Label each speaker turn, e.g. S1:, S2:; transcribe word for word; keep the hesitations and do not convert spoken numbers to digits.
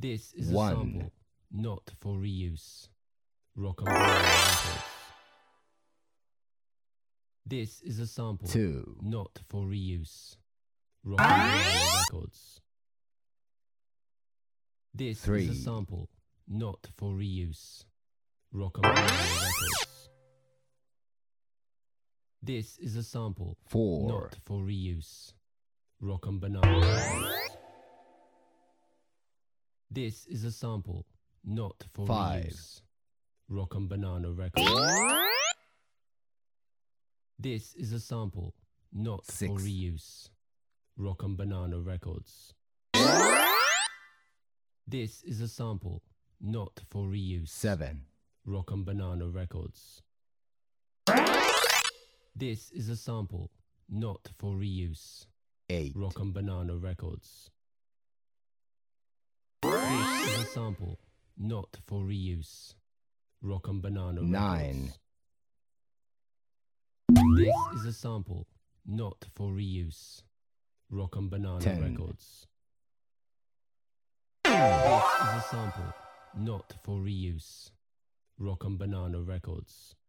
S1: This is a
S2: One.
S1: sample, not for reuse. Rock and Banana Records. This is a sample,
S2: Two.
S1: not for reuse. Rock and Banana Records. This
S2: Three.
S1: is a sample, not for reuse. Rock and Banana Records. This is a sample,
S2: Four.
S1: not for reuse. Rock and Banana Records. This is a sample, not for
S2: Five.
S1: reuse. Rock and Banana Records. This is a sample, not
S2: Six.
S1: for reuse. Rock and Banana Records. This is a sample, not for reuse.
S2: Seven.
S1: Rock and Banana Records. This is a sample, not for reuse.
S2: Eight.
S1: Rock and Banana Records. This is a sample, not for reuse. Rock and Banana
S2: Nine.
S1: Records. This is a sample, not for reuse. Rock and Banana
S2: Ten.
S1: Records. This is a sample, not for reuse. Rock and Banana Records.